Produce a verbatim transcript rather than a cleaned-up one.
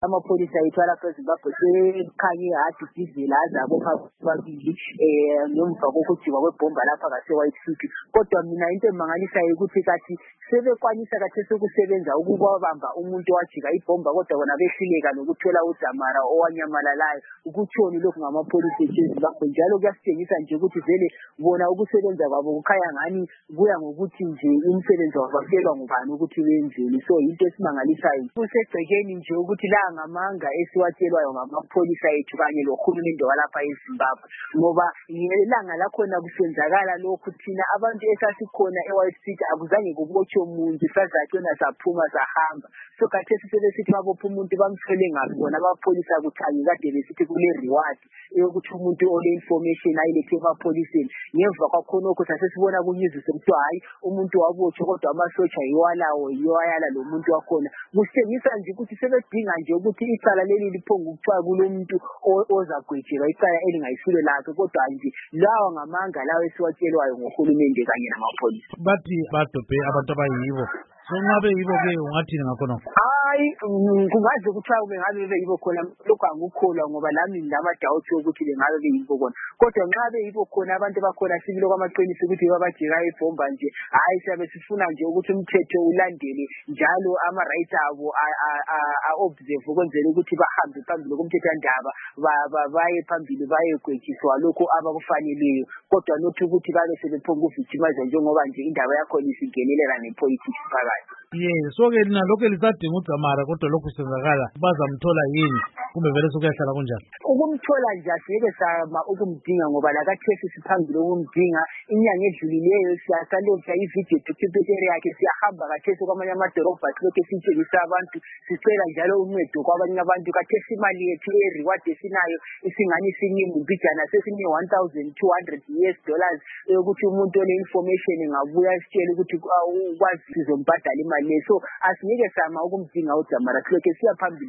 amapholisa ethu alapha eZimbabwe sekhanye hadi diesel azabo babili eh ngemva kokujikwa kwebomba lapha ngase-White City. Kodwa mina into emangalisayo ukuthi kathi sebekwanisa kathi sokusebenza ukubamba umuntu owajika ibomba kodwa bona behluleka nokuthola uDzamara owanyamalalayo. Ukutshoni lokhu ngamapholisa ethu eZimbabwe njalo kuyasitshengisa nje ukuthi vele bona ukusebenza kwabo kukhaya ngani kuya ngokuthi nje umsebenzi wabakelwa ngubani ukuthi wenzeni. So into esimangalisayo kusegcekeni nje ukuthi la ngamanga esiwatshelwayo ngamapholisa ethu kanye lohulumende walapha eZimbabwe, ngoba ilanga lakhona kusenzakala lokhu thina abantu esasikhona e-White City akuzange kubotshwe umuntu sazacona saphuma sahamba. So khathesi sebesithi babopha umuntu bamthole ngaphi bona abapholisa kuthanye kade besithi kule reward yokuthi umuntu ole information ayilethe emapholiseni. Ngemva kwakhonokho sasesibona kunyizise kuthiwa hayi umuntu wabotshwa kodwa amasotsha yiwalawo yiwayala lo muntu wakhona. Kusengisa nje ukuthi sebedinga nje ukuthi icala leli liphonga ukuthiwa kulomuntu ozagwetshelwa icala elingayisilo lakhe, kodwa nje lawa ngamanga lawo esiwatshelwayo ngohulumende kanye namapholisa. Bathi badobhe abantu abayibo. So ngabe yibo ke ungathini ngakhona? Hayi kungaze kuthiwa bengabe beyibo khona lokho angukholwa ngoba lami nginama-doubt ukuthi bengabe beyibo khona. Kodwa nxa beyibo khona abantu bakhona sibilo kwamaqiniso ukuthi babajika ibhomba nje, hayi siyabe sifuna nje ukuthi umthetho ulandele njalo ama-rights abo a-observe ukwenzela ukuthi bahambe phambili komthethwandaba baye phambili bayegwetshiswa lokho abakufaneleyo, kodwa nothi ukuthi babe sebephonga uvictimize njengoba nje indaba yakhona isingenelela ne-politics phakathi. Yes, so ke lina lokho lisadinga uDzamara kodwa lokhu senzakala bazamthola yini kumbe vele sokuyahlala kunjani? Ukumthola nje asiyeke sama ukumdinga ngoba lakathesi siphambili ukumdinga. Inyanga edlulileyo siyasalokha ivideo documentary yakhe, siyahamba kathesi kwamanye amadolobha silokhu sitshengisa abantu, sicela njalo uncedo kwabanye abantu. Kathesi imali yethu e-reward esinayo isingani siningi mbijana sesine one thousand two hundred U S dollars yokuthi umuntu ole-information ngabuya sitshele ukuthi ukwazi sizombhadala imali leyo. So asingeke sama ukumdinga uDzamara silokhu siya phambili.